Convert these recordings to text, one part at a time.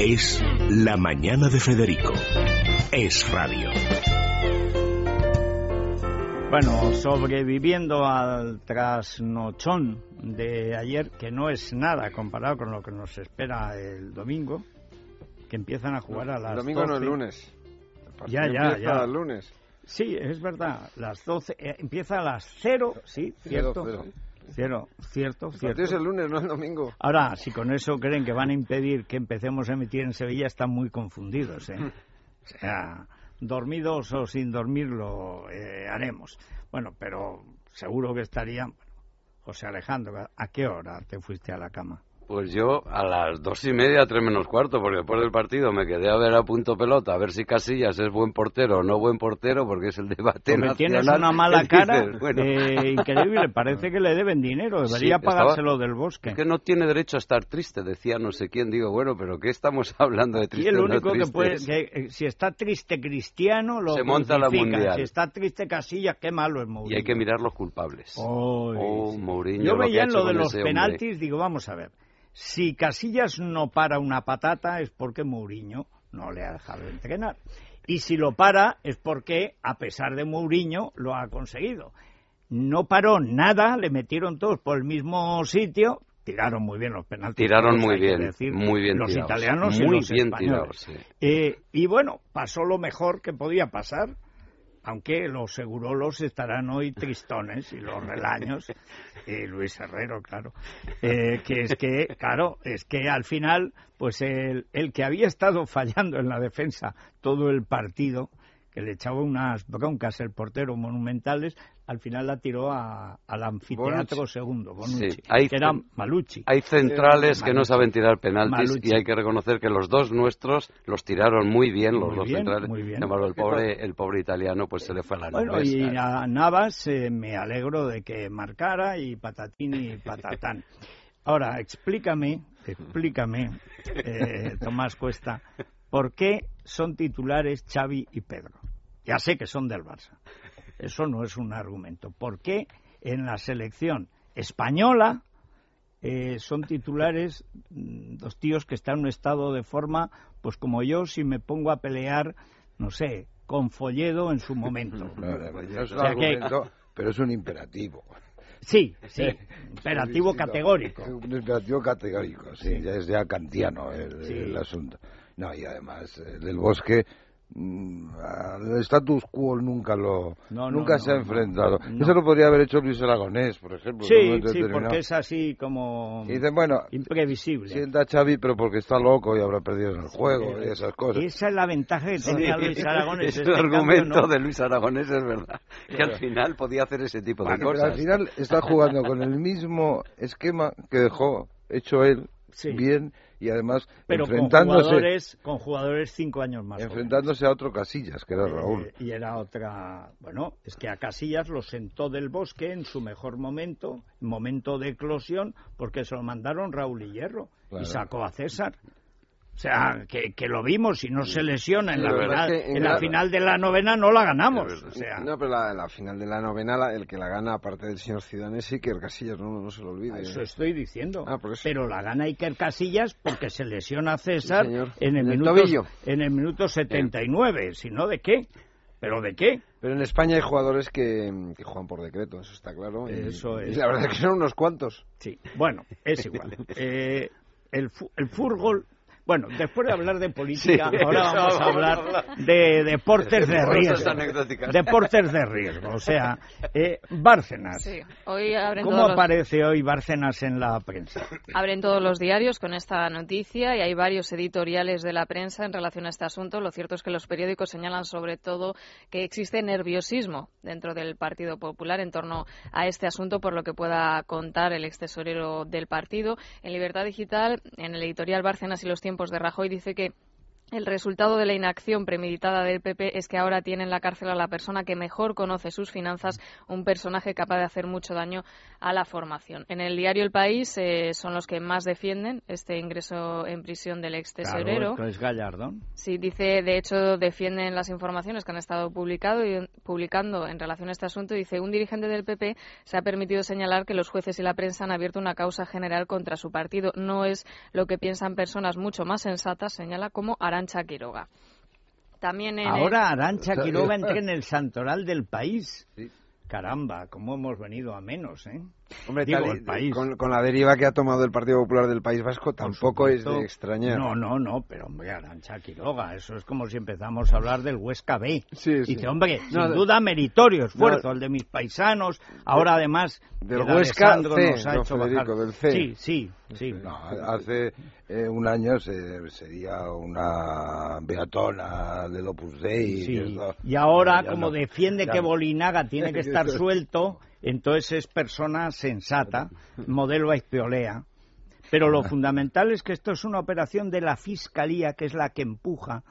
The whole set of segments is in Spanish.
Es La Mañana de Federico. Es radio. Bueno, sobreviviendo al trasnochón de ayer, que no es nada comparado con lo que nos espera el domingo, que empiezan a jugar a las 12. El domingo no, el lunes. Ya. El lunes. Sí, es verdad, las 12, empieza a las 0, sí, cierto. Cierto. El partido es el lunes, no el domingo. Ahora, si con eso creen que van a impedir que empecemos a emitir en Sevilla, están muy confundidos, ¿eh? O sea, dormidos o sin dormir lo haremos. Bueno, pero seguro que estarían... José Alejandro, ¿a qué hora te fuiste a la cama? Pues yo a las 2:30, 3:45, porque después del partido me quedé a ver a punto pelota, a ver si Casillas es buen portero o no buen portero, porque es el debate nacional. Tienes una mala cara, increíble, parece que le deben dinero, debería pagárselo del Bosque. Es que no tiene derecho a estar triste, decía no sé quién, digo, bueno, pero ¿qué estamos hablando de triste? Y el único que puede, si está triste Cristiano, lo se monta la mundial. Si está triste Casillas, qué malo es Mourinho. Y hay que mirar los culpables. Mourinho. Yo veía en lo de los penaltis, digo, vamos a ver. Si Casillas no para una patata es porque Mourinho no le ha dejado entrenar. Y si lo para es porque, a pesar de Mourinho, lo ha conseguido. No paró nada, le metieron todos por el mismo sitio, tiraron muy bien los penaltis. Tiraron muy bien los tirados. Italianos y muy los bien españoles. Tirados, sí. Y bueno, pasó lo mejor que podía pasar. Aunque los segurolos estarán hoy tristones y los relaños, y Luis Herrero, claro, es que al final, pues el que había estado fallando en la defensa todo el partido, que le echaba unas broncas el portero monumentales, al final la tiró al anfiteatro segundo, Bonucci, sí, que era Malucci. Hay centrales que no saben tirar penaltis Malucci. Y hay que reconocer que los dos nuestros los tiraron muy bien, los dos centrales. Muy bien. El pobre italiano pues se le fue a la nube. Bueno, y a Navas me alegro de que marcara y patatín y patatán. Ahora, explícame, Tomás Cuesta, ¿por qué son titulares Xavi y Pedro? Ya sé que son del Barça. Eso no es un argumento. ¿Por qué en la selección española son titulares dos tíos que están en un estado de forma, pues como yo, si me pongo a pelear, no sé, con Folledo en su momento? No es un argumento, pero es un imperativo. Sí, imperativo categórico. Un imperativo categórico, sí, ya es ya kantiano el asunto. No, y además, del Bosque, al status quo nunca se ha enfrentado. Eso lo podría haber hecho Luis Aragonés, por ejemplo. Sí, porque es así como dicen, bueno, imprevisible. Sienta a Xavi, pero porque está loco y habrá perdido en el juego y esas cosas. Esa es la ventaja que tenía Luis Aragonés. El argumento de Luis Aragonés es verdad, que al final podía hacer ese tipo de cosas. Pero al final está jugando con el mismo esquema que dejó hecho él, bien, y además pero enfrentándose con jugadores 5 años más enfrentándose jóvenes. A otro Casillas, que era Raúl. Y era otra... Bueno, es que a Casillas lo sentó del Bosque en su mejor momento de eclosión, porque se lo mandaron Raúl y Hierro, y sacó a César. O sea, que lo vimos, y no se lesiona en la final de la novena, no la ganamos. O sea. No, pero la final de la novena, el que la gana, aparte del señor Zidane, sí, Iker Casillas, no se lo olvide. Eso estoy diciendo. Por eso. Pero la gana Iker Casillas porque se lesiona César en el minuto 79. Si no, ¿de qué? ¿Pero de qué? Pero en España hay jugadores que juegan por decreto, eso está claro. Eso es. Y la verdad es que son unos cuantos. Sí, bueno, es igual. El fútbol... Bueno, después de hablar de política, ahora vamos a hablar de deportes de riesgo. Deportes de riesgo, o sea, Bárcenas. Sí, hoy ¿Cómo aparece hoy Bárcenas en la prensa? Abren todos los diarios con esta noticia y hay varios editoriales de la prensa en relación a este asunto. Lo cierto es que los periódicos señalan sobre todo que existe nerviosismo dentro del Partido Popular en torno a este asunto, por lo que pueda contar el extesorero del partido. En Libertad Digital, en el editorial Bárcenas y los tiempos de Rajoy, dice que El resultado de la inacción premeditada del PP es que ahora tiene en la cárcel a la persona que mejor conoce sus finanzas, un personaje capaz de hacer mucho daño a la formación. En el diario El País son los que más defienden este ingreso en prisión del ex tesorero. Claro, es Gallardón. Sí, dice, de hecho, defienden las informaciones que han estado publicando en relación a este asunto. Dice, un dirigente del PP se ha permitido señalar que los jueces y la prensa han abierto una causa general contra su partido. No es lo que piensan personas mucho más sensatas, señala, como Arantxa Quiroga. También ahora Arantxa Quiroga entra en el santoral del País. Sí. Caramba, cómo hemos venido a menos, ¿eh? Hombre, el país. Con la deriva que ha tomado el Partido Popular del País Vasco tampoco es de extrañar. No, pero hombre, Arantxa Quiroga, eso es como si empezamos a hablar del Huesca B. Sí. Dice, hombre, sin duda meritorio esfuerzo, el de mis paisanos, ahora además del Huesca C, nos ha hecho Federico, bajar. Del C. Sí. No, hace un año sería una beatona del Opus Dei. Sí. Y ahora, como defiende que Bolinaga tiene que estar suelto, entonces es persona sensata, modelo Aizpeolea. Pero lo fundamental es que esto es una operación de la Fiscalía, que es la que empuja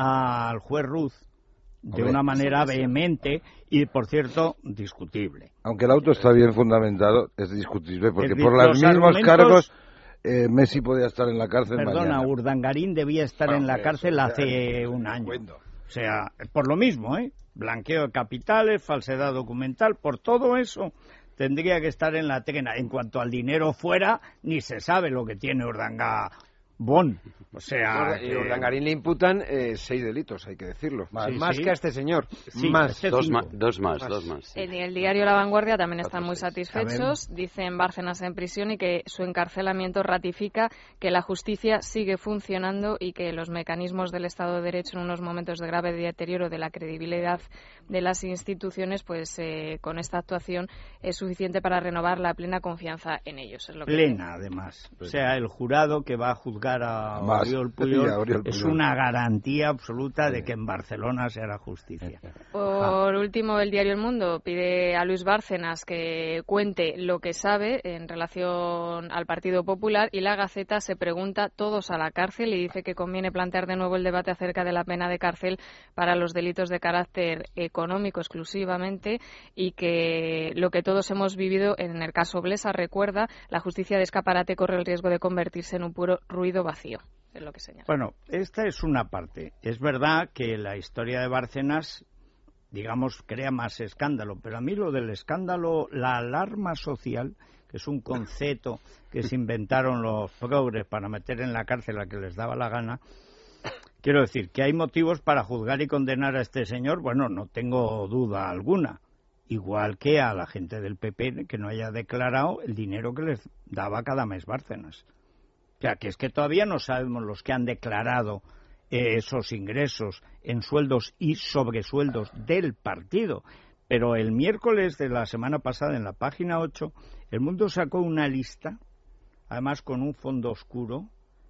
al juez Ruz de una manera vehemente y, por cierto, discutible. Aunque el auto está bien fundamentado, es discutible, porque por los mismos cargos Messi podía estar en la cárcel mañana. Urdangarín debía estar en la cárcel hace un año. O sea, por lo mismo, blanqueo de capitales, falsedad documental, por todo eso tendría que estar en la trena. En cuanto al dinero fuera, ni se sabe lo que tiene Urdangarín. O sea, y Urdangarín le imputan 6 delitos, hay que decirlo. Más que a este señor. Sí, más. Dos más. En el diario La Vanguardia también están muy satisfechos. Dicen Bárcenas en prisión y que su encarcelamiento ratifica que la justicia sigue funcionando y que los mecanismos del Estado de Derecho en unos momentos de grave deterioro de la credibilidad de las instituciones, pues con esta actuación es suficiente para renovar la plena confianza en ellos. Es lo que plena, además. O sea, el jurado que va a juzgar a Oriol Puyol es una garantía absoluta de que en Barcelona se hará justicia. Por último, el diario El Mundo pide a Luis Bárcenas que cuente lo que sabe en relación al Partido Popular, y La Gaceta se pregunta todos a la cárcel y dice que conviene plantear de nuevo el debate acerca de la pena de cárcel para los delitos de carácter económico exclusivamente, y que lo que todos hemos vivido en el caso Blesa, recuerda, la justicia de escaparate corre el riesgo de convertirse en un puro ruido vacío. Es lo que señala. Bueno, esta es una parte. Es verdad que la historia de Bárcenas, digamos, crea más escándalo, pero a mí lo del escándalo, la alarma social, que es un concepto que se inventaron los progres para meter en la cárcel a que les daba la gana, quiero decir que hay motivos para juzgar y condenar a este señor, bueno, no tengo duda alguna, igual que a la gente del PP que no haya declarado el dinero que les daba cada mes Bárcenas. O sea, que es que todavía no sabemos los que han declarado esos ingresos en sueldos y sobresueldos del partido. Pero el miércoles de la semana pasada, en la página 8, El Mundo sacó una lista, además con un fondo oscuro,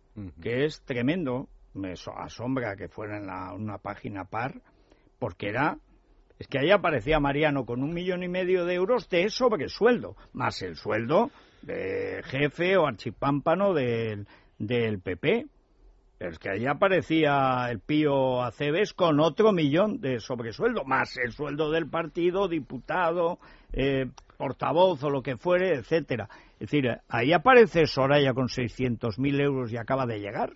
que es tremendo. Me asombra que fuera en una página par, porque es que ahí aparecía Mariano con 1,5 millones de euros de sobresueldo, más el sueldo de jefe o archipámpano del PP. Pero es que ahí aparecía el Pío Aceves con otro 1 millón de sobresueldo, más el sueldo del partido, diputado, portavoz o lo que fuere, etcétera. Es decir, ahí aparece Soraya con 600.000 euros y acaba de llegar,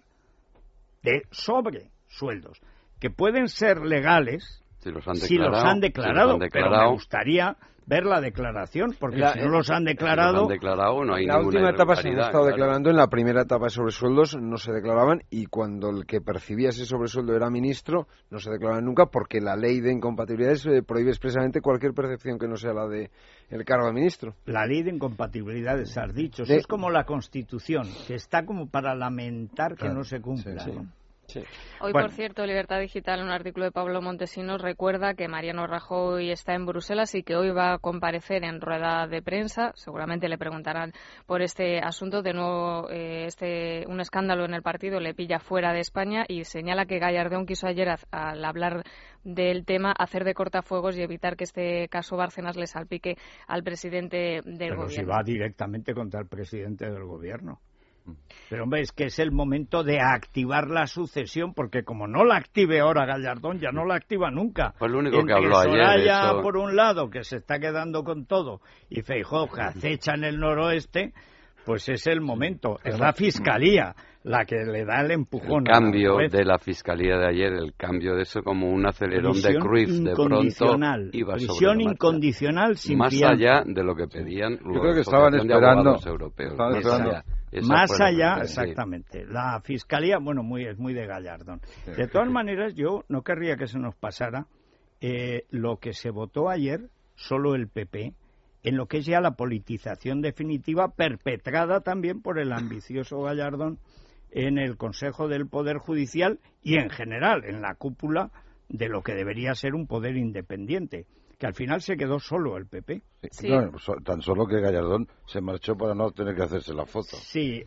de sobresueldos, que pueden ser legales si los han declarado, pero me gustaría ver la declaración, porque si no los han declarado... no hay la última etapa se han estado declarando, claro. En la primera etapa de sobresueldos no se declaraban, y cuando el que percibía ese sobresueldo era ministro, no se declaraban nunca, porque la ley de incompatibilidades prohíbe expresamente cualquier percepción que no sea la de el cargo de ministro. La ley de incompatibilidades, has dicho, eso es como la Constitución, que está como para lamentar que no se cumpla. Sí. Sí. Hoy, por cierto, Libertad Digital, en un artículo de Pablo Montesinos, recuerda que Mariano Rajoy está en Bruselas y que hoy va a comparecer en rueda de prensa. Seguramente le preguntarán por este asunto. De nuevo, un escándalo en el partido le pilla fuera de España, y señala que Gallardón quiso ayer, al hablar del tema, hacer de cortafuegos y evitar que este caso Bárcenas le salpique al presidente del gobierno. Pero si va directamente contra el presidente del gobierno. Pero hombre, es que es el momento de activar la sucesión, porque como no la active ahora Gallardón, ya no la activa nunca. Pues lo único Entre que habló Soraya, ayer de eso... por un lado, que se está quedando con todo, y Feijóo, que acecha en el noroeste, pues es el momento. Es la Fiscalía la que le da el empujón. El cambio de la Fiscalía de ayer, el cambio de eso como un acelerón de Cruyff, de pronto iba prisión incondicional sin más fianza. allá de lo que pedían Yo creo que estaban esperando europeos. Más allá, exactamente. La Fiscalía, bueno, es muy de Gallardón. De todas maneras, yo no querría que se nos pasara lo que se votó ayer, solo el PP, en lo que es ya la politización definitiva, perpetrada también por el ambicioso Gallardón en el Consejo del Poder Judicial y en general en la cúpula de lo que debería ser un poder independiente, que al final se quedó solo el PP. Sí. No, tan solo que Gallardón se marchó para no tener que hacerse la foto. Sí,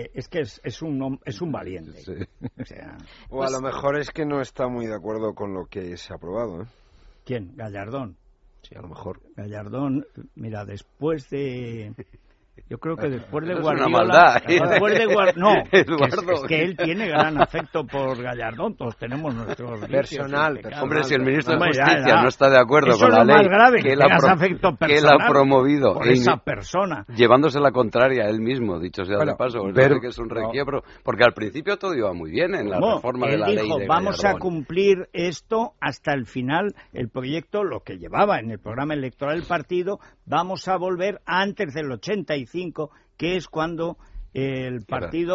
es un valiente. Sí. O a lo mejor es que no está muy de acuerdo con lo que se ha aprobado, ¿eh? ¿Quién? Gallardón. Sí, a lo mejor. Gallardón, mira, después de... Yo creo que después de Guardiola... Es una maldad. No, es que él tiene gran afecto por Gallardón. Todos tenemos nuestros... Personal. Hombre, si el ministro de Justicia no está de acuerdo con la ley grave, que él ha promovido por esa persona, llevándose la contraria a él mismo, dicho sea de paso, que es un requiebro, porque al principio todo iba muy bien en la reforma de la ley de Gallardón. Vamos a cumplir esto hasta el final, el proyecto, lo que llevaba en el programa electoral del partido, vamos a volver antes del 85, que es cuando el partido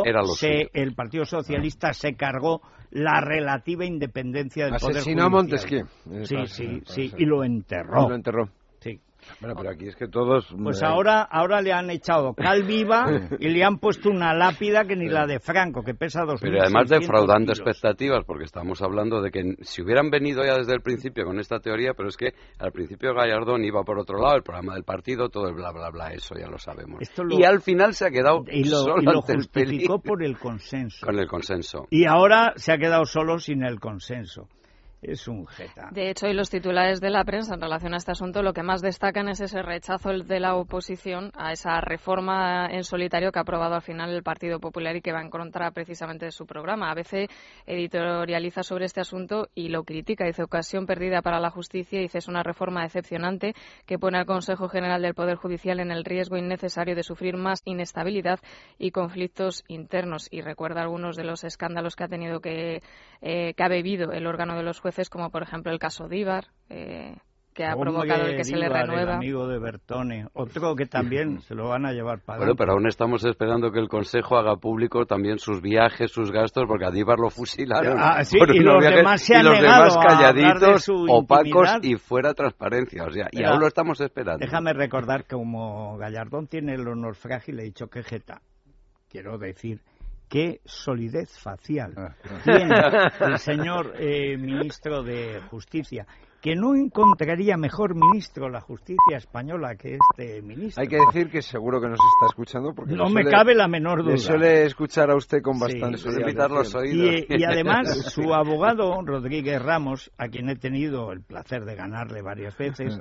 socialista se cargó la relativa independencia del Poder Judicial. Asesinó a Montesquieu. Sí, y lo enterró. Sí. Bueno, pero aquí es que todos... Pues ahora le han echado cal viva y le han puesto una lápida que ni la de Franco, que pesa 2.600 Pero además defraudando kilos. expectativas, porque estamos hablando de que si hubieran venido ya desde el principio con esta teoría, pero es que al principio Gallardón iba por otro lado, el programa del partido, todo el bla, bla, bla, eso ya lo sabemos. Y al final se ha quedado solo y lo justificó por el consenso. Con el consenso. Y ahora se ha quedado solo sin el consenso. Es un jeta. De hecho, hoy los titulares de la prensa en relación a este asunto lo que más destacan es ese rechazo de la oposición a esa reforma en solitario que ha aprobado al final el Partido Popular y que va en contra precisamente de su programa. ABC editorializa sobre este asunto y lo critica. Dice: ocasión perdida para la justicia. Dice: es una reforma decepcionante que pone al Consejo General del Poder Judicial en el riesgo innecesario de sufrir más inestabilidad y conflictos internos. Y recuerda algunos de los escándalos que ha tenido que ha bebido el órgano de los jueces, como por ejemplo el caso Díbar, que ha provocado el que se le renueva. El amigo de Bertone, otro que también se lo van a llevar para Bueno, pero aún estamos esperando que el Consejo haga público también sus viajes, sus gastos, porque a Díbar lo fusilaron. Y los demás se han negado calladitos, a opacos y fuera transparencia. O sea, y aún lo estamos esperando. Déjame recordar que como Gallardón tiene el honor frágil, he dicho que jeta. Quiero decir, qué solidez facial tiene el señor ministro de Justicia, que no encontraría mejor ministro la justicia española que este ministro. Hay que decir que seguro que nos está escuchando, porque no me cabe la menor duda. Suele escuchar a usted con bastante invitar los oídos. Y además su abogado Rodríguez Ramos, a quien he tenido el placer de ganarle varias veces,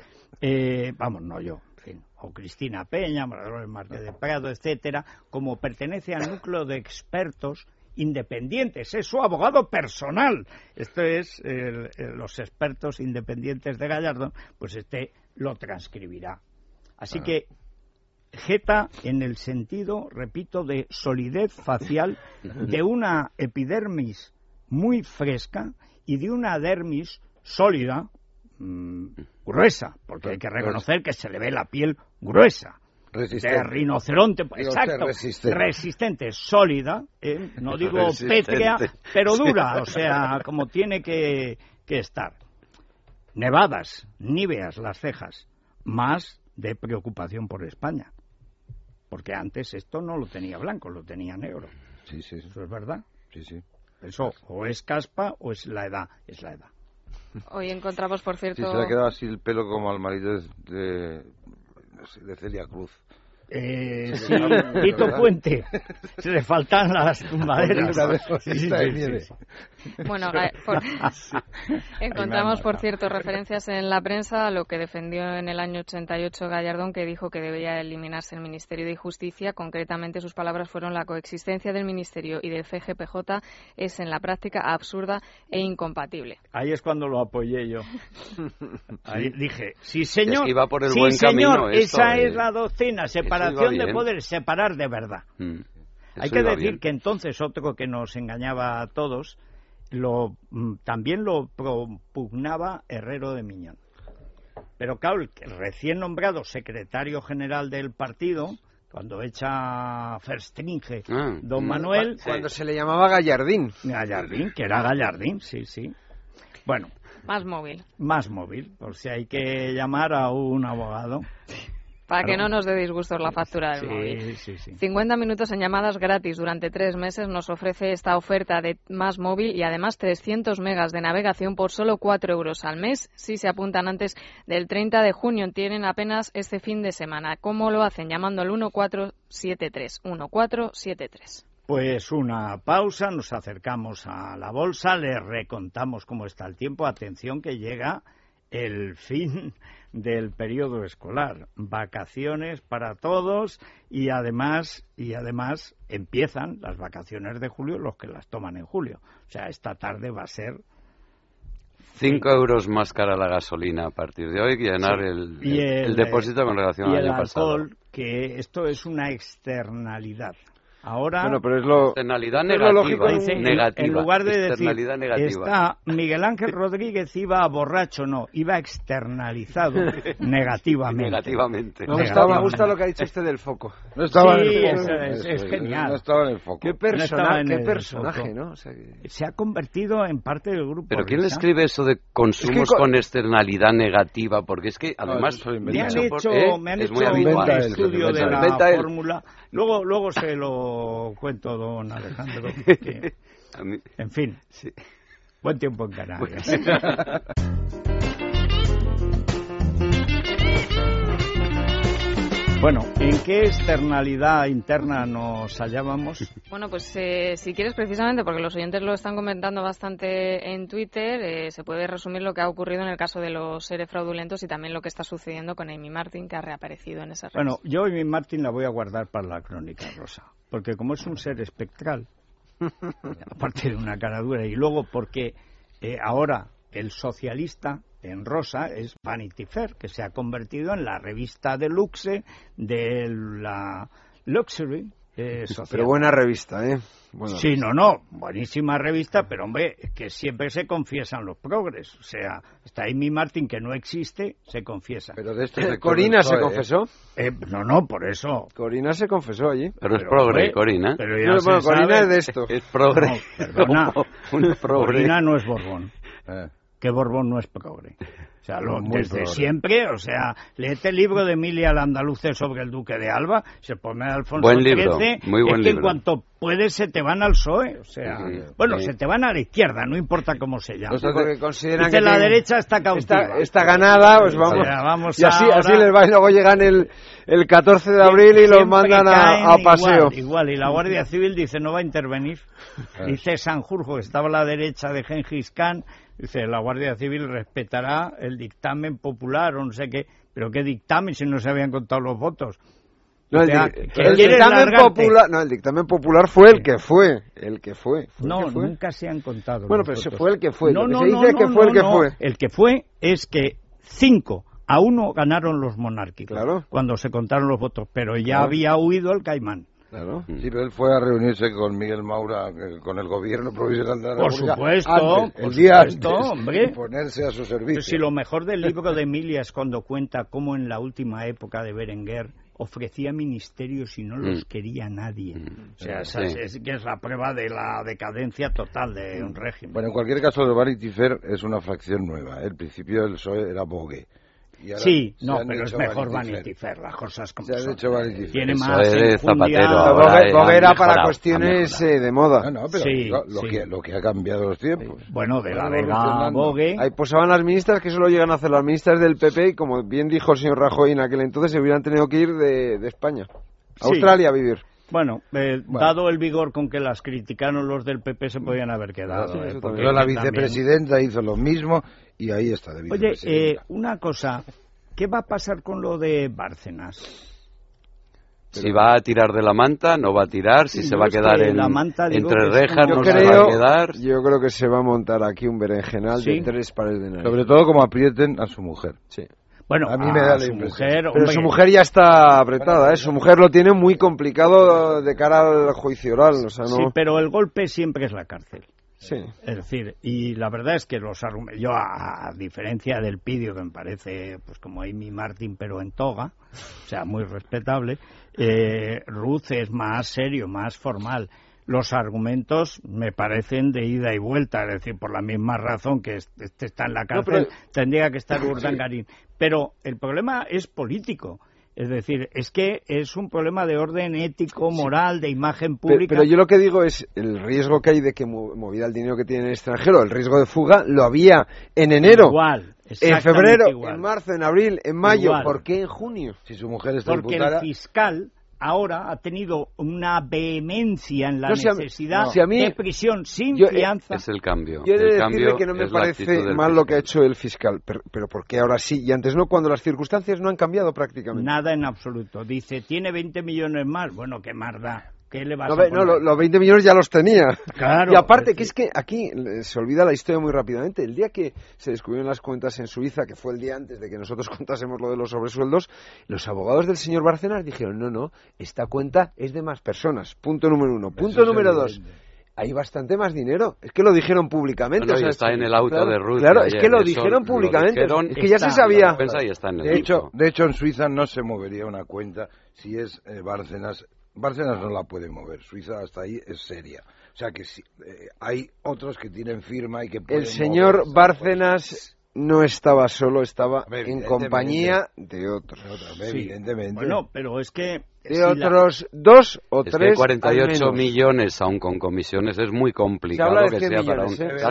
no yo, o Cristina Peña, Maradona Márquez de Prado, etcétera, como pertenece al núcleo de expertos independientes, es su abogado personal. Esto es los expertos independientes de Gallardón, pues lo transcribirá. Así que jeta en el sentido, repito, de solidez facial, de una epidermis muy fresca y de una dermis sólida, gruesa, porque hay que reconocer que se le ve la piel gruesa, de rinoceronte, exacto, resistente, sólida, no digo pétrea, pero dura, o sea, como tiene que estar. Nevadas, níveas las cejas, más de preocupación por España, porque antes esto no lo tenía blanco, lo tenía negro. Sí. Eso es verdad. Sí. Eso o es caspa o es la edad, Hoy encontramos, por cierto... Sí, se le ha quedado así el pelo como al marido de Celia Cruz. Sí, Tito Puente. Se le faltan las tumbaderas. Bueno, encontramos, por cierto, referencias en la prensa a lo que defendió en el año 88 Gallardón, que dijo que debía eliminarse el Ministerio de Justicia. Concretamente, sus palabras fueron: la coexistencia del Ministerio y del CGPJ es en la práctica absurda e incompatible. Ahí es cuando lo apoyé yo. Ahí dije, sí señor, es que iba por el sí buen señor, camino esto, esa es la doctrina, separación de poderes, separar de verdad. Hay que decir que entonces otro que nos engañaba a todos, también lo propugnaba Herrero de Miñón. Pero claro, el recién nombrado secretario general del partido, cuando echa Verstringe, don Manuel... Cuando se le llamaba Gallardín. Gallardín, que era Gallardín, sí. Bueno... Más móvil, por si hay que llamar a un abogado. Para que no nos dé disgustos la factura del móvil. Sí. 50 minutos en llamadas gratis durante 3 meses nos ofrece esta oferta de Más Móvil, y además 300 megas de navegación por solo 4 euros al mes si se apuntan antes del 30 de junio. Tienen apenas este fin de semana. ¿Cómo lo hacen? Llamando al 1473. Pues una pausa, nos acercamos a la bolsa, les recontamos cómo está el tiempo. Atención que llega el fin del periodo escolar, vacaciones para todos y además empiezan las vacaciones de julio los que las toman en julio. O sea, esta tarde va a ser 5 euros más cara la gasolina a partir de hoy, llenar el depósito con relación al año pasado. Y el alcohol, que esto es una externalidad. Ahora, bueno, pero es lo externalidad negativa, en lugar de decir negativa. Está Miguel Ángel Rodríguez iba borracho, no, iba externalizado negativamente. Me gusta lo que ha dicho usted del foco. No estaba en el foco. Es genial. No estaba en el foco. Qué personaje, ¿no? O sea, se ha convertido en parte del grupo. Pero ¿quién le escribe eso de consumos con externalidad negativa? Porque es que además me han hecho un estudio de la fórmula. Luego se lo cuento, don Alejandro. En fin, buen tiempo en Canarias. Bueno, ¿en qué externalidad interna nos hallábamos? Bueno, pues si quieres, precisamente, porque los oyentes lo están comentando bastante en Twitter, se puede resumir lo que ha ocurrido en el caso de los seres fraudulentos y también lo que está sucediendo con Amy Martin, que ha reaparecido en esa red. Bueno, yo Amy Martin la voy a guardar para la crónica rosa, porque como es un ser espectral, aparte de una cara dura, y luego porque ahora el socialista en rosa es Vanity Fair, que se ha convertido en la revista de luxe de la Luxury social. Pero buena revista, ¿eh? Sí, buenísima revista, pero hombre, que siempre se confiesan los progres. O sea, está Amy Martin, que no existe, se confiesa. Pero de ¿Corina se confesó? No, por eso. Corina se confesó allí. Pero es progre, Corina. Pero ya Corina es de esto. Es progre. No, perdona, Corina no es Borbón. Que Borbón no es progre. O sea, desde siempre, o sea, léete el libro de Emilia Landaluce sobre el Duque de Alba, se pone Alfonso buen libro, XIII, muy buen que libro. En cuanto puedes se te van al PSOE, o sea, se te van a la izquierda, no importa cómo se llama. Porque consideran que la derecha está cautiva. Está ganada, pues vamos. O sea, vamos y así les va, y luego llegan el 14 de abril y los mandan a paseo. Igual, y la Guardia Civil dice no va a intervenir. Dice Sanjurjo, que estaba a la derecha de Gengis Khan, dice la Guardia Civil respetará el dictamen popular o no sé qué, pero qué dictamen si no se habían contado los votos. El dictamen popular fue el que fue. Nunca se han contado. Bueno, pero votos. Fue el que fue. El que fue es que 5-1 ganaron los monárquicos. Claro. Cuando se contaron los votos, pero ya había huido el Caimán. Claro. Sí, pero él fue a reunirse con Miguel Maura, con el gobierno provisional de la República. Por supuesto, el día antes, hombre. Y ponerse a su servicio. Si lo mejor del libro de Emilia es cuando cuenta cómo en la última época de Berenguer ofrecía ministerios y no los quería nadie. O sea, es la prueba de la decadencia total de un régimen. Bueno, en cualquier caso, el Vanity Fair es una fracción nueva. El principio del PSOE era Bogue. Sí, no, pero es mejor Vanity Fair, las cosas como son. Se han hecho Vanity Fair. Tiene eso más es Zapatero. Vogue era para cuestiones de moda. No, pero sí, lo que ha cambiado los tiempos. Bueno, de la Vega Vogue. Ahí posaban las ministras, que eso lo llegan a hacer las ministras del PP, y como bien dijo el señor Rajoy en aquel entonces, se hubieran tenido que ir de España a Australia a vivir. Bueno, dado el vigor con que las criticaron los del PP, se podían haber quedado. Porque la vicepresidenta hizo lo mismo y ahí está. Oye, una cosa, ¿qué va a pasar con lo de Bárcenas? Si va a tirar de la manta, no va a tirar. Si se va a quedar entre rejas, no se va a quedar. Yo creo que se va a montar aquí un berenjenal de 3 pares de nariz. Sobre todo como aprieten a su mujer. Sí. Bueno, a mí me da la su impresión. mujer, pero su mujer ya está apretada, Su mujer lo tiene muy complicado de cara al juicio oral, o sea, no... Sí, pero el golpe siempre es la cárcel. Sí. Es decir, y la verdad es que los argumentos, yo a diferencia del Pidio, que me parece pues como Amy Martin pero en toga, o sea, muy respetable, Ruz es más serio, más formal. Los argumentos me parecen de ida y vuelta, es decir, por la misma razón que este está en la cárcel, tendría que estar Urdangarín. Pero el problema es político. Es decir, es que es un problema de orden ético, moral, de imagen pública. Pero yo lo que digo es el riesgo que hay de que movida el dinero que tiene en el extranjero, el riesgo de fuga, lo había en enero, en febrero, en marzo, en abril, en mayo. Igual. ¿Por qué en junio? Si su mujer está porque imputada... el fiscal ahora ha tenido una vehemencia en la necesidad de prisión sin fianza. Es el cambio. Yo he de decirle que no me parece mal lo que ha hecho el fiscal, pero ¿por qué ahora sí y antes no, cuando las circunstancias no han cambiado prácticamente? Nada en absoluto. Dice, tiene 20 millones más. Bueno, ¿qué más da? ¿Qué le vas a poner? Los 20 millones ya los tenía. Claro. Y aparte, que es que aquí se olvida la historia muy rápidamente. El día que se descubrieron las cuentas en Suiza, que fue el día antes de que nosotros contásemos lo de los sobresueldos, los abogados del señor Bárcenas dijeron, no, esta cuenta es de más personas. Punto número 1. Punto número 2. Hay bastante más dinero. Es que lo dijeron públicamente. No, está en el auto de Ruth. Claro, es que lo dijeron públicamente. Es que ya se sabía. De hecho, en Suiza no se movería una cuenta si es Bárcenas. Bárcenas no la puede mover, Suiza hasta ahí es seria. O sea que hay otros que tienen firma y que pueden El señor Bárcenas no estaba solo, estaba en compañía de otros. Evidentemente. Bueno, pero es que... De otros 2 o 3 que 48 millones, aun con comisiones, es muy complicado que sea para un...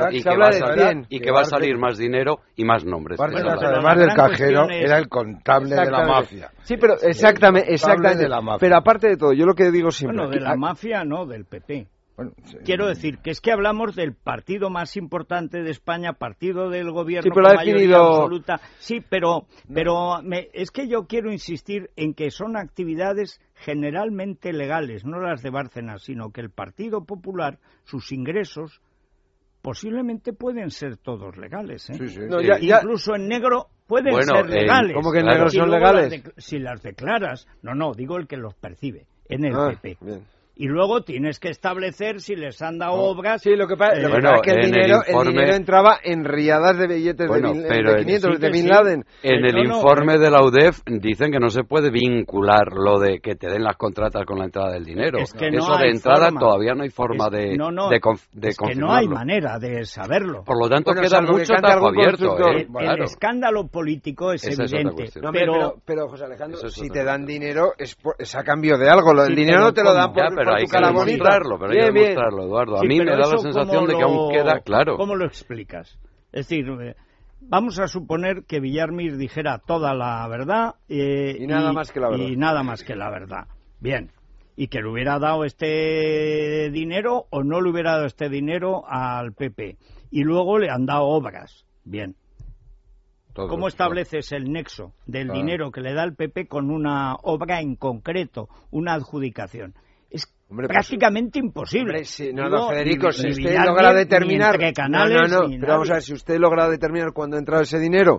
Y que va a salir más dinero y más nombres. Bárcenas, además del cajero, era el contable de la mafia. Sí, pero exactamente. Pero aparte de todo, yo lo que digo siempre... Bueno, de la mafia no, del PP. Bueno, Quiero decir que es que hablamos del partido más importante de España, partido del gobierno con mayoría absoluta. Sí, pero es que yo quiero insistir en que son actividades generalmente legales, no las de Bárcenas, sino que el Partido Popular, sus ingresos, posiblemente pueden ser todos legales. ¿eh? Sí. No, incluso en negro pueden ser legales. ¿Cómo que en negro son legales? Si las declaras, digo el que los percibe en el PP. Bien. Y luego tienes que establecer si les han dado obras. Sí, lo que pasa es que el dinero entraba en riadas de billetes de 500 de Bin Laden. En el informe de la UDEF dicen que no se puede vincular lo de que te den las contratas con la entrada del dinero. Es que eso de entrada todavía no hay forma de confirmarlo. Que no hay manera de saberlo. Por lo tanto, queda mucho tajo abierto. El escándalo político es evidente. Pero, José Alejandro, si te dan dinero es a cambio de algo. El dinero no te lo dan por pero hay que demostrarlo, Eduardo. A mí me da la sensación de que aún queda claro. ¿Cómo lo explicas? Es decir, vamos a suponer que Villarmir dijera toda la verdad y nada más que la verdad. Bien. Y que le hubiera dado este dinero o no le hubiera dado este dinero al PP. Y luego le han dado obras. Bien. ¿Cómo estableces el nexo del dinero que le da el PP con una obra en concreto, una adjudicación? Es prácticamente imposible. Federico, si usted logra determinar... pero vamos a ver, si usted logra determinar cuándo ha entrado ese dinero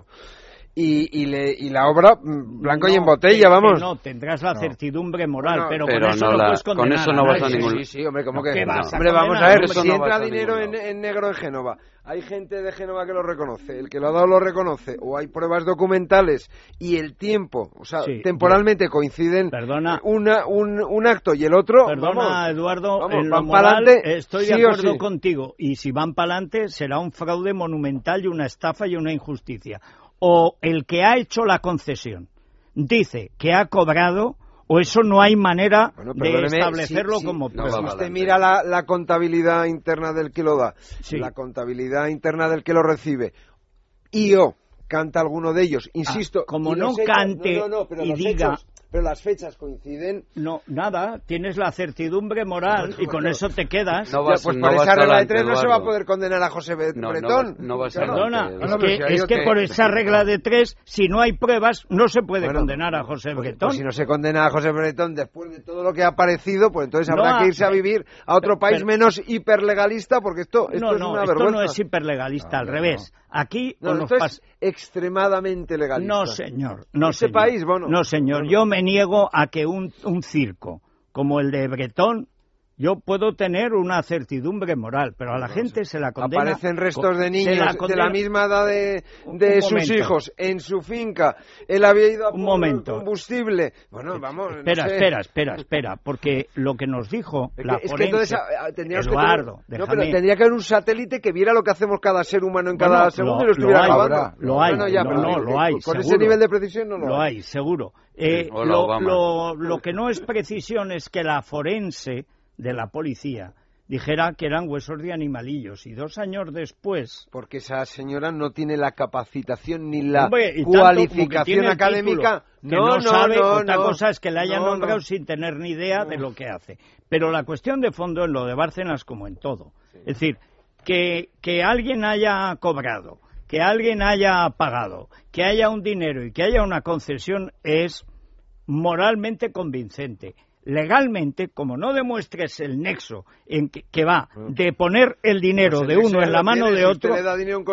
y la obra blanco y en botella, vamos. No, tendrás la certidumbre moral, pero con eso no puedes condenar. Con eso no vas a ningún... Sí, hombre, ¿cómo que? Hombre, vamos a ver, si entra dinero en negro en Génova, hay gente de Génova que lo reconoce, el que lo ha dado lo reconoce, o hay pruebas documentales y el tiempo, o sea, temporalmente coinciden un acto y el otro. Perdona, Eduardo, en lo moral estoy de acuerdo contigo, y si van para adelante será un fraude monumental y una estafa y una injusticia. o el que ha hecho la concesión dice que ha cobrado, o eso no hay manera de establecerlo como prueba. Si usted mira la contabilidad interna del que lo da, la contabilidad interna del que lo recibe, canta alguno de ellos, insisto... como no cante y diga... Pero las fechas coinciden. No, nada, tienes la certidumbre moral y con eso te quedas. Pues por esa regla de 3 no se va a poder condenar a José Bretón. No va a ser. Perdona, es que por esa regla de 3, si no hay pruebas, no se puede condenar a José Bretón. Pues si no se condena a José Bretón después de todo lo que ha aparecido, pues entonces habrá que irse a vivir a otro país menos hiperlegalista, porque esto es una vergüenza. Esto no es hiperlegalista, al revés. Aquí esto es extremadamente legalista. No, señor. No, señor. Yo me niego a que un circo como el de Bretón, yo puedo tener una certidumbre moral, pero a la gente se la condena. Aparecen restos de niños de la misma edad de sus hijos en su finca. Él había ido a por combustible. Bueno, vamos. Espera, porque lo que nos dijo la forense, Eduardo, pero tendría que haber un satélite que viera lo que hacemos cada ser humano en cada segundo y lo estuviera grabando. Lo hay. Con ese nivel de precisión no lo hay. Seguro. Lo que no es precisión es que la forense de la policía dijera que eran huesos de animalillos, y 2 años después... Porque esa señora no tiene la capacitación ni la cualificación académica. No sabe. Otra cosa es que la hayan nombrado sin tener ni idea de lo que hace. Pero la cuestión de fondo en lo de Bárcenas, como en todo, es decir, que alguien haya cobrado, que alguien haya pagado, que haya un dinero y que haya una concesión es moralmente convincente. Legalmente, como no demuestres el nexo en que va de poner el dinero de uno en la mano de otro... Si usted le da dinero a un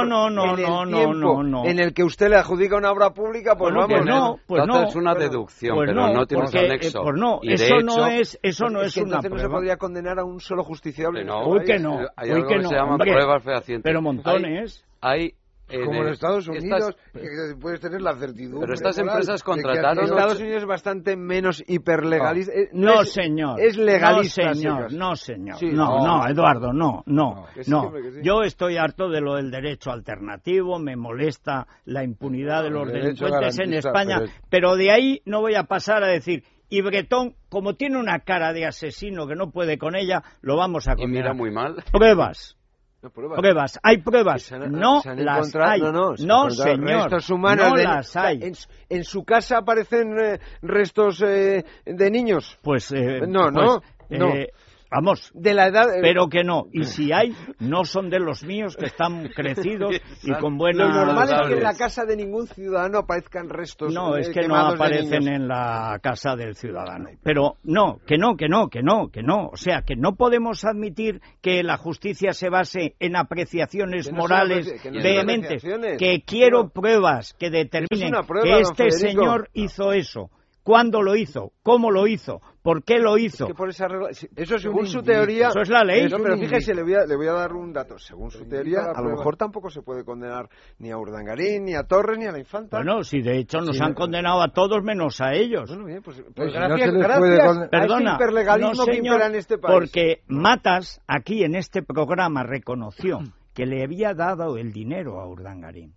constructor en el que usted le adjudica una obra pública, pues vamos... Es una deducción, pero no tiene un nexo. Eso no es una entonces prueba. No se podría condenar a un solo justiciable. Uy, que no. Hay algo que se llama pruebas fehacientes. Pero montones. Como en Estados Unidos, que puedes tener la certidumbre. Pero estas empresas contrataron... Estados Unidos es bastante menos hiperlegalista. No, señor. Es legalista. No, señor. No, Eduardo, no. Yo estoy harto de lo del derecho alternativo, me molesta la impunidad de los delincuentes en España, pero de ahí no voy a pasar a decir... Y Bretón, como tiene una cara de asesino que no puede con ella, lo vamos a condenar. Y mira muy mal. Pruebas. Hay pruebas. No las hay. No, señor. Restos humanos las hay. ¿En su casa aparecen restos de niños? Pues no. Vamos, de la edad, pero que no. Y si hay, no son de los míos, que están crecidos y con buena... Lo normal es que en la casa de ningún ciudadano aparezcan restos. No, es que no aparecen en la casa del ciudadano. Pero que no. O sea, que no podemos admitir que la justicia se base en apreciaciones morales vehementes. Que quiero pruebas que determinen que este señor hizo eso. ¿Cuándo lo hizo? ¿Cómo lo hizo? ¿Por qué lo hizo? Es que por esa regla, eso según su teoría... Eso es la ley. Pero fíjese, le voy a dar un dato. Según su teoría, a lo mejor tampoco se puede condenar ni a Urdangarín, ni a Torres, ni a la Infanta. Bueno, si de hecho nos han condenado a todos menos a ellos. Bueno, bien, pues gracias perdona, a este hiperlegalismo que impera en este país. Porque Matas, aquí en este programa, reconoció que le había dado el dinero a Urdangarín.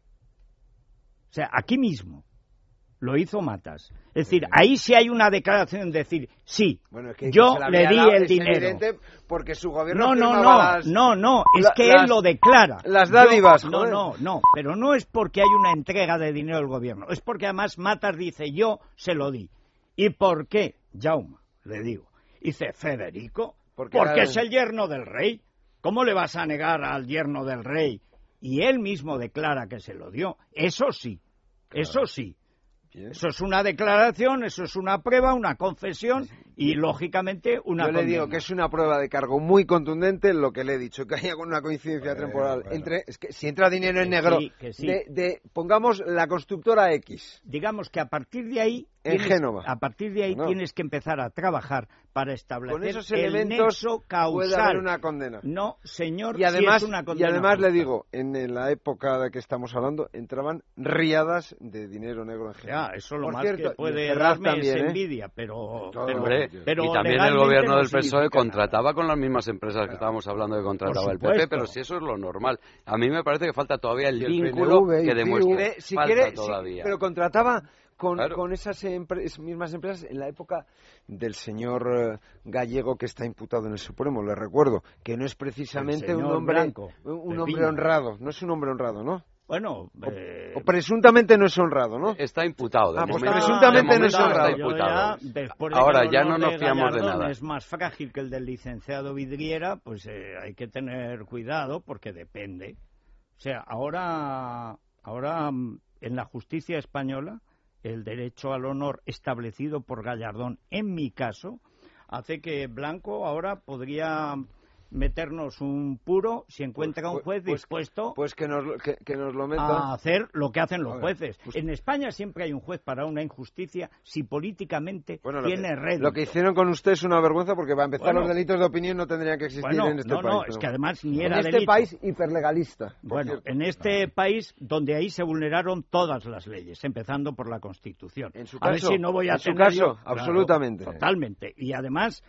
O sea, aquí mismo. Lo hizo Matas. Es decir, ahí sí hay una declaración de decir, sí, yo le di el dinero. Porque su gobierno No, es que él lo declara. Las dádivas, No, pero no es porque hay una entrega de dinero del gobierno. Es porque además Matas dice, yo se lo di. ¿Y por qué? Jaume, le digo. Dice, Federico, porque es el yerno del rey. ¿Cómo le vas a negar al yerno del rey? Y él mismo declara que se lo dio. Eso sí. Eso es una declaración, eso es una prueba, una confesión y, lógicamente, una condena. Yo le digo que es una prueba de cargo muy contundente lo que le he dicho, que haya una coincidencia temporal. Es que si entra dinero en negro, pongamos la constructora X. Digamos que a partir de ahí... Génova. A partir de ahí tienes que empezar a trabajar para establecer con esos el elementos nexo causal. Puede haber una condena. No, señor, y además, sí es una condena. Y además le digo, en la época de que estamos hablando, entraban riadas de dinero negro en Génova. Eso lo más que puede darme es envidia, pero... Hombre, Pero y también el gobierno del PSOE contrataba con las mismas empresas que estábamos hablando que contrataba el PP, pero si eso es lo normal. A mí me parece que falta todavía el vínculo que demuestre. Todavía. Pero contrataba con esas mismas empresas en la época del señor Gallego, que está imputado en el Supremo, le recuerdo, que no es precisamente un hombre honrado, no es un hombre honrado, ¿no? Bueno, o presuntamente no es honrado, ¿no? Está imputado. Pues presuntamente no es honrado. Ahora ya no nos fiamos de nada. Es más frágil que el del licenciado Vidriera, pues hay que tener cuidado porque depende. O sea, ahora en la justicia española, el derecho al honor establecido por Gallardón, en mi caso, hace que Blanco ahora podría meternos un puro si encuentra un juez dispuesto que nos lo meta a hacer lo que hacen los jueces. En España siempre hay un juez para una injusticia si políticamente tiene rédito. Lo que hicieron con usted es una vergüenza, porque para empezar los delitos de opinión no tendrían que existir en este país. No, es que además ni era delito. En este país hiperlegalista. Bueno, en este país donde ahí se vulneraron todas las leyes, empezando por la Constitución. En su caso, a ver si no voy a tener absolutamente. Totalmente. Y además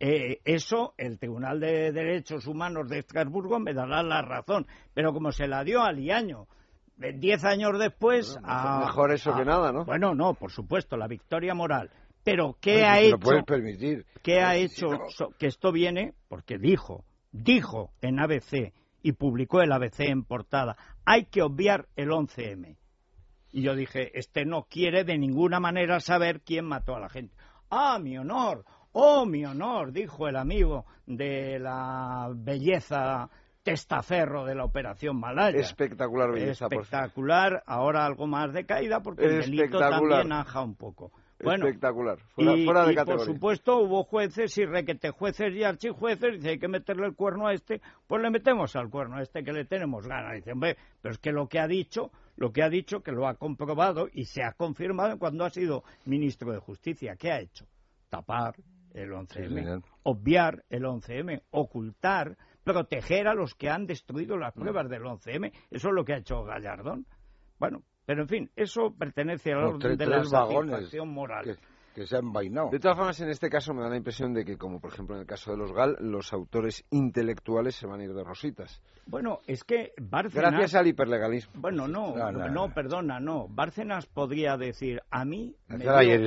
eso, el Tribunal de Derechos Humanos de Estrasburgo me dará la razón, pero como se la dio a Liaño 10 años después... mejor eso que nada, ¿no? Bueno, no, por supuesto, la victoria moral. Pero ¿qué ha hecho? Lo puedes permitir. ¿Qué ha hecho? Que esto viene porque dijo en ABC y publicó el ABC en portada, hay que obviar el 11M. Y yo dije, no quiere de ninguna manera saber quién mató a la gente. ¡Ah, mi honor! ¡Oh, mi honor!, dijo el amigo de la belleza testaferro de la Operación Malaya. Espectacular belleza. Espectacular, ahora algo más de caída porque el delito también aja un poco. Bueno, espectacular, fuera de categoría. Por supuesto hubo jueces y requete jueces y archijueces, dice, hay que meterle el cuerno a este, pues le metemos al cuerno a este que le tenemos ganas. Dicen, pero es que lo que ha dicho, que lo ha comprobado y se ha confirmado cuando ha sido ministro de Justicia. ¿Qué ha hecho? Tapar el 11M, obviar el 11M, ocultar, proteger a los que han destruido las pruebas del 11M. Eso es lo que ha hecho Gallardón. Bueno, pero en fin, eso pertenece al orden de la satisfacción moral. Que se han vainado. De todas formas, en este caso me da la impresión de que, como por ejemplo en el caso de los GAL, los autores intelectuales se van a ir de rositas. Bueno, es que Bárcenas... Gracias al hiperlegalismo. Bueno, perdona. Bárcenas podría decir, a mí me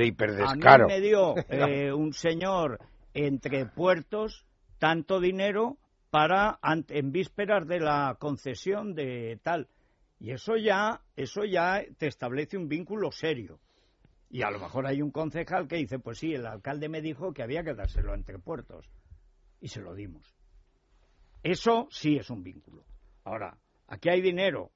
dio un señor entre puertos tanto dinero para en vísperas de la concesión de tal. Y eso ya te establece un vínculo serio. Y a lo mejor hay un concejal que dice, pues sí, el alcalde me dijo que había que dárselo entre puertos. Y se lo dimos. Eso sí es un vínculo. Ahora, aquí hay dinero,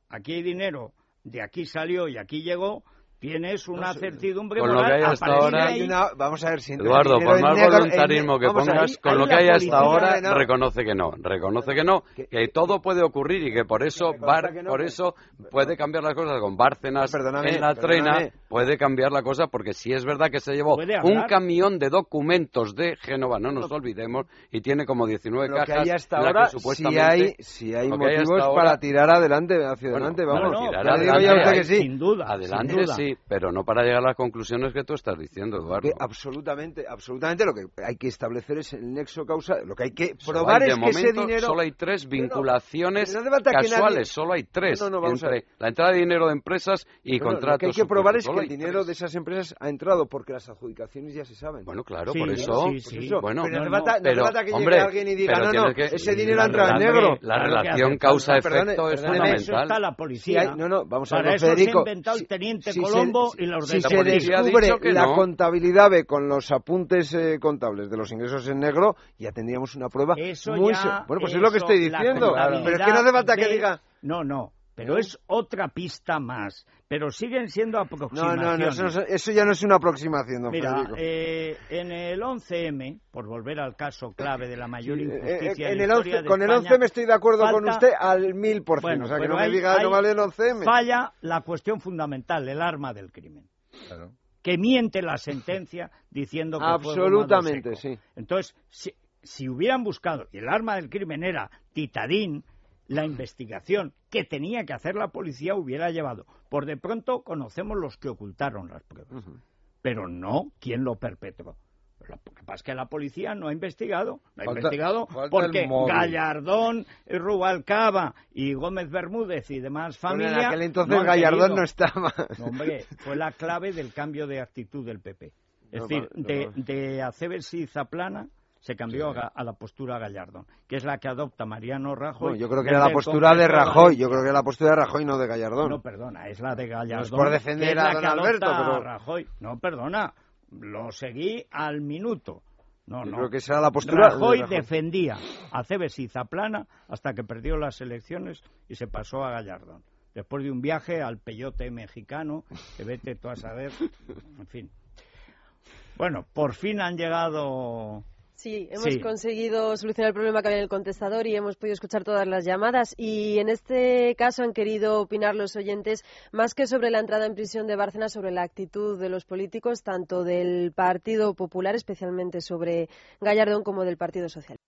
de aquí salió y aquí llegó, tienes una certidumbre moral. Con lo que hay hasta ahora, vamos a ver si Eduardo, por más voluntarismo que pongas, con lo que hay hasta ahora, reconoce que no, que todo puede ocurrir y que por eso puede cambiar las cosas con Bárcenas en la trena, puede cambiar la cosa, porque si es verdad que se llevó un camión de documentos de Génova, no nos olvidemos, y tiene como 19 cajas. Lo que hay hasta ahora, si hay motivos para tirar hacia adelante, vamos. Sin duda. Adelante, sí. Pero no para llegar a las conclusiones que tú estás diciendo, Eduardo. Absolutamente. Lo que hay que establecer es el nexo causa. Lo que hay que probar es que ese dinero... Solo hay 3 vinculaciones casuales. Solo hay 3. Entre la entrada de dinero de empresas y contratos. Lo que hay que probar es que el dinero de esas empresas ha entrado, porque las adjudicaciones ya se saben. Bueno, claro, por eso. Bueno, pero no falta que llegue alguien y diga, ese dinero ha entrado en negro. La relación causa-efecto es fundamental. Eso está la policía. Vamos a ver, para eso se ha inventado el teniente Colombo y los de si se descubre la contabilidad con los apuntes contables de los ingresos en negro, ya tendríamos una prueba muy... Bueno, pues es lo que estoy diciendo. Pero es que no hace falta que diga... No. Pero es otra pista más. Pero siguen siendo aproximaciones. No, eso ya no es una aproximación, don Federico. En el 11M, por volver al caso clave de la mayor injusticia con el 11M estoy de acuerdo con usted al 1000%. Bueno, o sea, que no me diga no vale el 11M. Falla la cuestión fundamental, el arma del crimen. Claro. Que miente la sentencia diciendo que absolutamente, fue sí. Entonces, si hubieran buscado, y el arma del crimen era titadín, la investigación que tenía que hacer la policía hubiera llevado. Por de pronto conocemos los que ocultaron las pruebas, pero no quién lo perpetró. Lo que pasa es que la policía no ha investigado. Porque Gallardón, Rubalcaba y Gómez Bermúdez y demás familia... Bueno, en aquel entonces Gallardón no estaba. No, hombre, fue la clave del cambio de actitud del PP. Es decir, de Acebes y Zaplana se cambió a la postura Gallardón, que es la que adopta Mariano Rajoy. No, yo creo que era la postura de Rajoy, no de Gallardón. No, perdona, es la de Gallardón. No es por defender a don Alberto, pero... Rajoy. No, perdona, lo seguí al minuto. No. Creo que esa era la postura Rajoy defendía a Acebes y Zaplana hasta que perdió las elecciones y se pasó a Gallardón. Después de un viaje al peyote mexicano, que vete tú a saber, en fin. Bueno, por fin han llegado... Sí, hemos conseguido solucionar el problema que había en el contestador y hemos podido escuchar todas las llamadas. Y en este caso han querido opinar los oyentes más que sobre la entrada en prisión de Bárcenas, sobre la actitud de los políticos, tanto del Partido Popular, especialmente sobre Gallardón, como del Partido Socialista.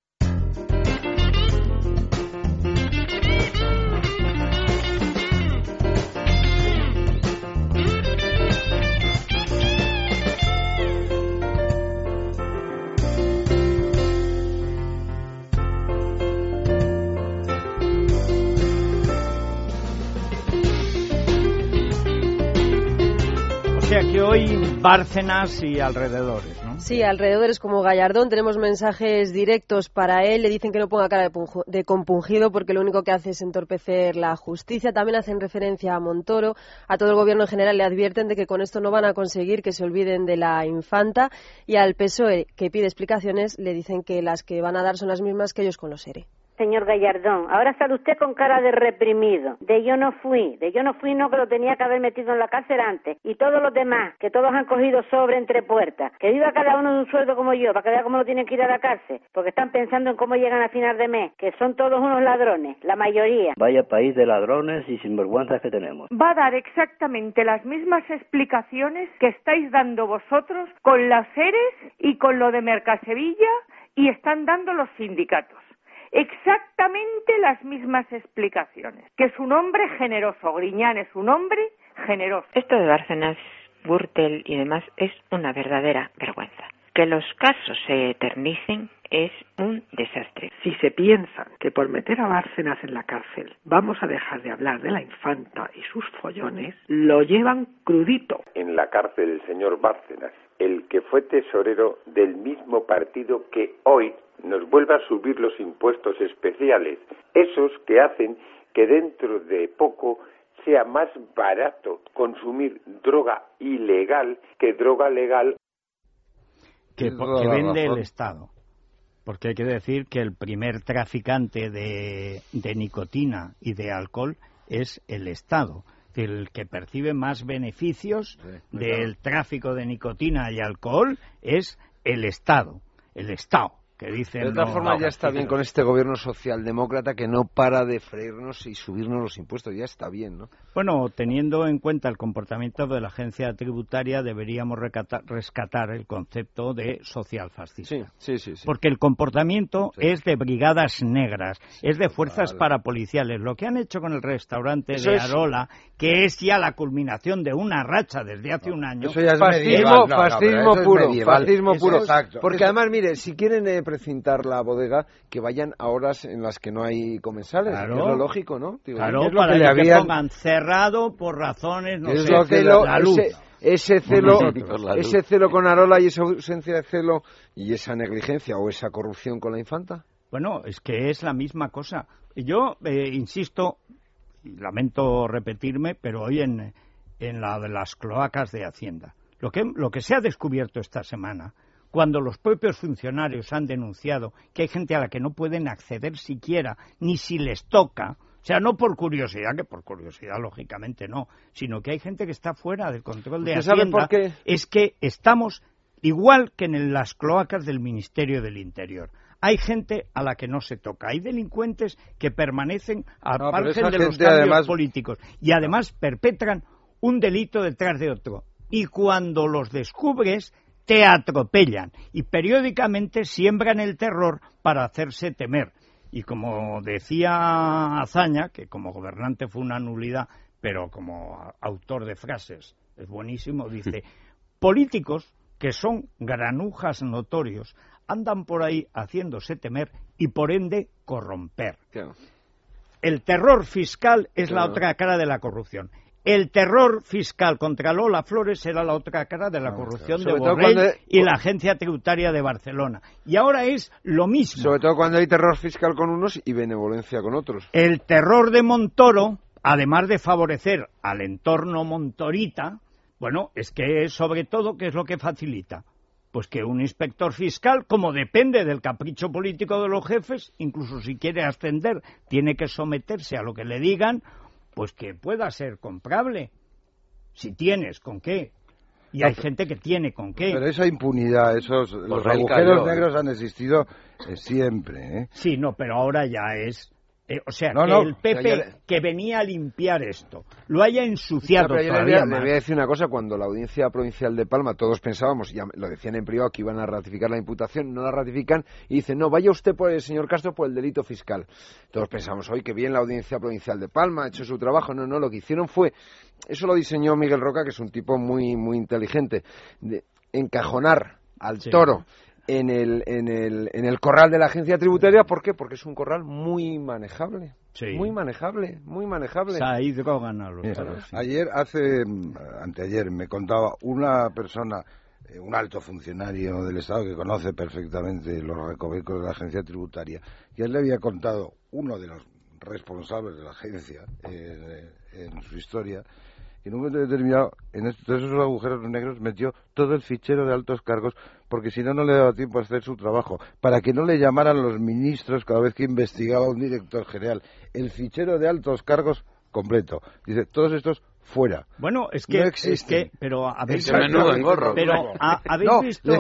O sea que hoy Bárcenas y alrededores, ¿no? Sí, alrededores como Gallardón. Tenemos mensajes directos para él. Le dicen que no ponga cara de compungido porque lo único que hace es entorpecer la justicia. También hacen referencia a Montoro. A todo el gobierno en general le advierten de que con esto no van a conseguir que se olviden de la infanta. Y al PSOE, que pide explicaciones, le dicen que las que van a dar son las mismas que ellos con los ERE. Señor Gallardón, ahora sale usted con cara de reprimido, de yo no fui no, que lo tenía que haber metido en la cárcel antes, y todos los demás, que todos han cogido sobre entre puertas, que viva cada uno de un sueldo como yo, para que vea cómo lo tienen que ir a la cárcel, porque están pensando en cómo llegan a final de mes, que son todos unos ladrones, la mayoría. Vaya país de ladrones y sinvergüenzas que tenemos. Va a dar exactamente las mismas explicaciones que estáis dando vosotros con las ERES y con lo de Mercasevilla y están dando los sindicatos. Exactamente las mismas explicaciones. Que es un hombre generoso. Griñán es un hombre generoso. Esto de Bárcenas, Gürtel y demás es una verdadera vergüenza. Que los casos se eternicen es un desastre. Si se piensan que por meter a Bárcenas en la cárcel vamos a dejar de hablar de la infanta y sus follones, lo llevan crudito. En la cárcel el señor Bárcenas, el que fue tesorero del mismo partido que hoy nos vuelve a subir los impuestos especiales, esos que hacen que dentro de poco sea más barato consumir droga ilegal que droga legal. Que vende el Estado. Porque hay que decir que el primer traficante de nicotina y de alcohol es el Estado. El que percibe más beneficios del tráfico de nicotina y alcohol es el Estado. El Estado. Que dicen, de todas formas, ya está bien con este gobierno socialdemócrata que no para de freírnos y subirnos los impuestos. Ya está bien, ¿no? Bueno, teniendo en cuenta el comportamiento de la agencia tributaria, deberíamos rescatar el concepto de socialfascista. Sí. Porque el comportamiento es de brigadas negras, es de fuerzas parapoliciales. Lo que han hecho con el restaurante de Arola, que es ya la culminación de una racha desde hace un año. Eso ya es fascismo puro. Exacto. Porque además, mire, si quieren precintar la bodega, que vayan a horas en las que no hay comensales. Claro. Es lo lógico, ¿no? Digo, claro, es lo para que pongan cerrado por razones, no sé, de la luz. Ese celo con Arola y esa ausencia de celo y esa negligencia o esa corrupción con la infanta. Bueno, es que es la misma cosa. Yo insisto, y lamento repetirme, pero hoy en la de las cloacas de Hacienda. Lo que se ha descubierto esta semana, cuando los propios funcionarios han denunciado que hay gente a la que no pueden acceder siquiera, ni si les toca, o sea, no por curiosidad, que por curiosidad lógicamente no, sino que hay gente que está fuera del control de Hacienda. ¿Sabe por qué? Es que estamos igual que en las cloacas del Ministerio del Interior. Hay gente a la que no se toca, hay delincuentes que permanecen al margen de los cambios políticos y además perpetran un delito detrás de otro. Y cuando los descubres, te atropellan y periódicamente siembran el terror para hacerse temer. Y como decía Azaña, que como gobernante fue una nulidad, pero como autor de frases es buenísimo, dice, políticos que son granujas notorios, andan por ahí haciéndose temer y por ende corromper. Claro. El terror fiscal es la otra cara de la corrupción. El terror fiscal contra Lola Flores era la otra cara de la corrupción de Borrell y la Agencia Tributaria de Barcelona. Y ahora es lo mismo. Sobre todo cuando hay terror fiscal con unos y benevolencia con otros. El terror de Montoro, además de favorecer al entorno montorita, bueno, es que sobre todo, ¿qué es lo que facilita? Pues que un inspector fiscal, como depende del capricho político de los jefes, incluso si quiere ascender, tiene que someterse a lo que le digan, pues que pueda ser comprable. Si tienes con qué. Y hay gente que tiene con qué. Pero esa impunidad, los agujeros negros han existido siempre. Sí, no, pero ahora ya es... el PP que venía a limpiar esto lo haya ensuciado todavía más. Le voy a decir una cosa, cuando la Audiencia Provincial de Palma, todos pensábamos, ya lo decían en privado, que iban a ratificar la imputación, no la ratifican, y dicen, no, vaya usted, por el señor Castro, por el delito fiscal. Todos pensamos, hoy que bien la Audiencia Provincial de Palma ha hecho su trabajo. No, lo que hicieron fue, eso lo diseñó Miguel Roca, que es un tipo muy, muy inteligente, de encajonar al toro en el corral de la agencia tributaria. ¿Por qué? Porque es un corral muy manejable. Sí. Muy manejable. Anteayer me contaba una persona, un alto funcionario del Estado que conoce perfectamente los recovecos de la agencia tributaria, que él le había contado uno de los responsables de la agencia en su historia, y en un momento determinado, en todos esos agujeros negros, metió todo el fichero de altos cargos, porque si no, no le daba tiempo a hacer su trabajo, para que no le llamaran los ministros cada vez que investigaba un director general. El fichero de altos cargos completo. Dice, todos estos fuera. Bueno, es que... No existen. Pero habéis menudo engorro. Pero habéis visto...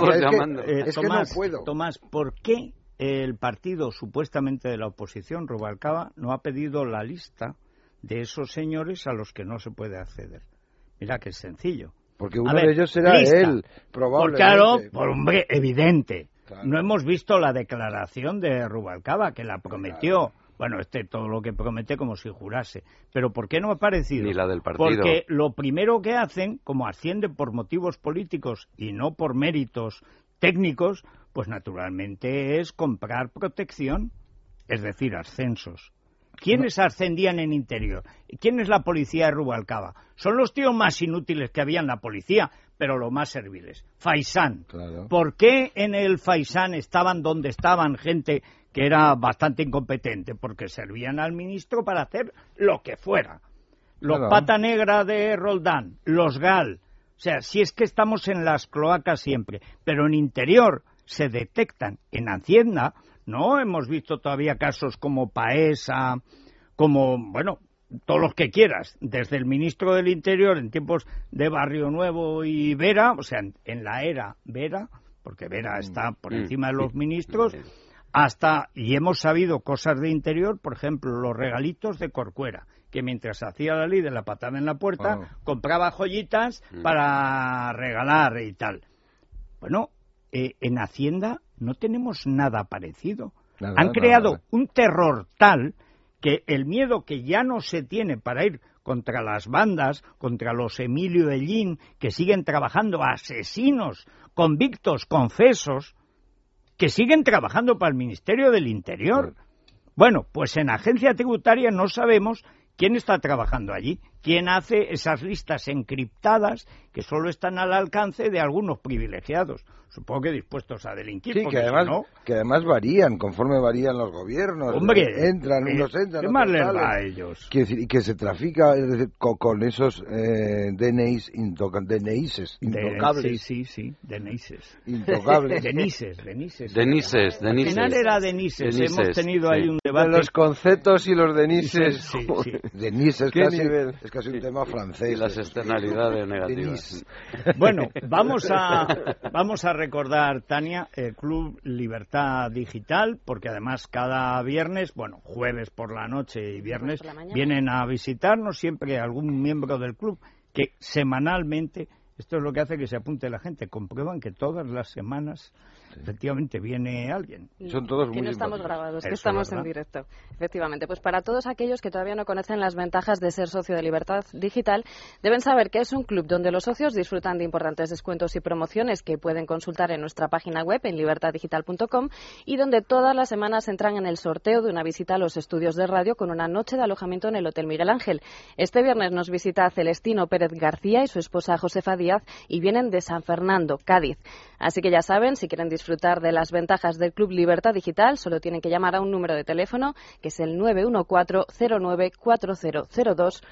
Es que no puedo. Tomás, ¿por qué el partido supuestamente de la oposición, Rubalcaba, no ha pedido la lista de esos señores a los que no se puede acceder? Mira que es sencillo. Porque uno de ellos será él, probablemente. Claro, hombre, evidente. Claro. No hemos visto la declaración de Rubalcaba, que la prometió. Claro. Bueno, todo lo que promete como si jurase. Pero ¿por qué no ha aparecido? Ni la del partido. Porque lo primero que hacen, como ascienden por motivos políticos y no por méritos técnicos, pues naturalmente es comprar protección, es decir, ascensos. ¿Quiénes ascendían en Interior? ¿Quién es la policía de Rubalcaba? Son los tíos más inútiles que había en la policía, pero los más serviles. Faisán. Claro. ¿Por qué en el Faisán estaban donde estaban gente que era bastante incompetente? Porque servían al ministro para hacer lo que fuera. Los Pata Negra de Roldán, los GAL. O sea, si es que estamos en las cloacas siempre. Pero en Interior se detectan. En Hacienda no hemos visto todavía casos como Paesa, como, bueno, todos los que quieras, desde el ministro del Interior en tiempos de Barrio Nuevo y Vera, o sea, en la era Vera, porque Vera está por encima de los ministros, hasta, y hemos sabido cosas de Interior, por ejemplo, los regalitos de Corcuera, que mientras hacía la ley de la patada en la puerta, compraba joyitas para regalar y tal. Bueno, en Hacienda no tenemos nada parecido. Han creado un terror tal que el miedo que ya no se tiene para ir contra las bandas, contra los Emilio Ellín, que siguen trabajando, asesinos convictos, confesos, que siguen trabajando para el Ministerio del Interior. Bueno, pues en Agencia Tributaria no sabemos quién está trabajando allí, quién hace esas listas encriptadas que solo están al alcance de algunos privilegiados. Supongo que dispuestos a delinquir. Sí, que además varían, conforme varían los gobiernos. Hombre, unos entran, ¿qué más les va a ellos? Y que se trafica con esos DNIs intocables. Sí, Denises. Intocables. Denises. Al final era Denises. Hemos tenido ahí un debate. De los conceptos y los Denises. Sí. Denises, es casi un tema francés. Y las externalidades negativas. Bueno, vamos a recordar, Tania, el Club Libertad Digital, porque además cada viernes, jueves por la noche y viernes, vienen a visitarnos siempre algún miembro del club que semanalmente, esto es lo que hace que se apunte la gente, comprueban que todas las semanas Efectivamente, viene alguien. Son todos muy que no estamos grabados, que Eso, estamos ¿verdad? en directo. Efectivamente, pues para todos aquellos que todavía no conocen las ventajas de ser socio de Libertad Digital, deben saber que es un club donde los socios disfrutan de importantes descuentos y promociones que pueden consultar en nuestra página web en libertaddigital.com y donde todas las semanas entran en el sorteo de una visita a los estudios de radio con una noche de alojamiento en el Hotel Miguel Ángel. Este viernes nos visita Celestino Pérez García y su esposa Josefa Díaz y vienen de San Fernando, Cádiz. Así que ya saben, si quieren disfrutar de las ventajas del Club Libertad Digital, solo tienen que llamar a un número de teléfono, que es el 914-094002,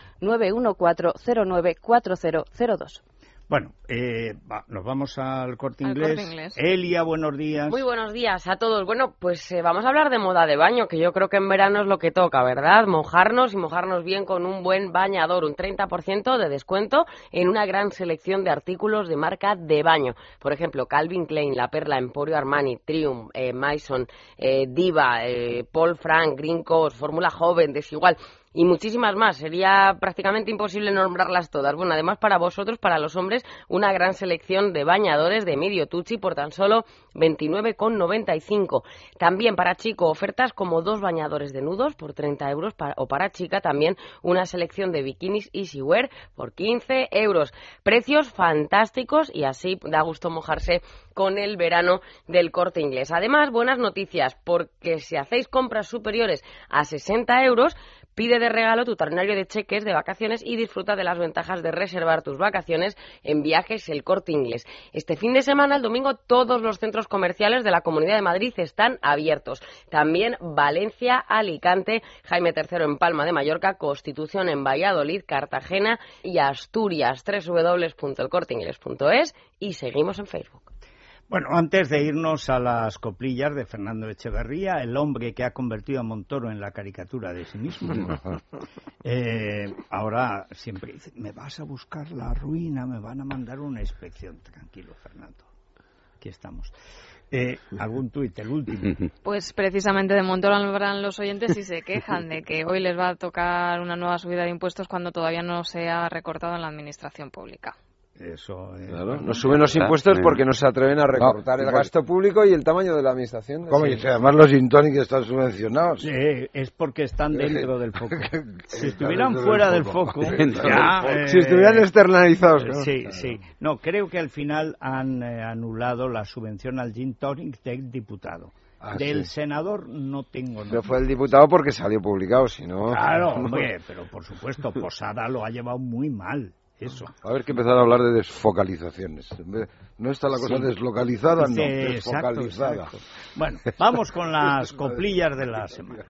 914-094002. Bueno, nos vamos al Corte Inglés. Elia, buenos días. Muy buenos días a todos. Bueno, pues vamos a hablar de moda de baño, que yo creo que en verano es lo que toca, ¿verdad? Mojarnos y mojarnos bien con un buen bañador, un 30% de descuento en una gran selección de artículos de marca de baño. Por ejemplo, Calvin Klein, La Perla, Emporio Armani, Triumph, Maison, Diva, Paul Frank, Green Coast, Fórmula Joven, Desigual y muchísimas más. Sería prácticamente imposible nombrarlas todas. Bueno, además para vosotros, para los hombres, una gran selección de bañadores de Medio Tucci por tan solo 29,95. También para chico, ofertas como 2 bañadores de nudos por 30 euros o para chica también una selección de bikinis Easywear por 15 euros. Precios fantásticos y así da gusto mojarse con el verano del Corte Inglés. Además, buenas noticias, porque si hacéis compras superiores a 60 euros, pide de regalo tu ternario de cheques de vacaciones y disfruta de las ventajas de reservar tus vacaciones en Viajes El Corte Inglés. Este fin de semana, el domingo, todos los centros comerciales de la Comunidad de Madrid están abiertos. También Valencia, Alicante, Jaime III en Palma de Mallorca, Constitución en Valladolid, Cartagena y Asturias. www.elcorteingles.es y seguimos en Facebook. Bueno, antes de irnos a las coplillas de Fernando Echeverría, el hombre que ha convertido a Montoro en la caricatura de sí mismo, ahora siempre dice, me vas a buscar la ruina, me van a mandar una inspección. Tranquilo, Fernando, aquí estamos. ¿Algún tuit, el último? Pues precisamente de Montoro hablan los oyentes y se quejan de que hoy les va a tocar una nueva subida de impuestos cuando todavía no se ha recortado en la administración pública. Eso claro, nos suben los impuestos porque no se atreven a recortar el gasto público y el tamaño de la administración. ¿Cómo? Y además los gin tonic están subvencionados. Sí, es porque están dentro del foco. Si estuvieran fuera del foco, ya, si estuvieran externalizados. ¿No? Sí. No, creo que al final han anulado la subvención al gin tonic del diputado. Del senador no tengo nada. Pero fue el diputado porque salió publicado, si no... Claro, hombre, pero por supuesto, Posada lo ha llevado muy mal. Eso. A ver que empezar a hablar de desfocalizaciones. No está la cosa deslocalizada, no, desfocalizada. Exacto. Bueno, vamos con las coplillas de la semana.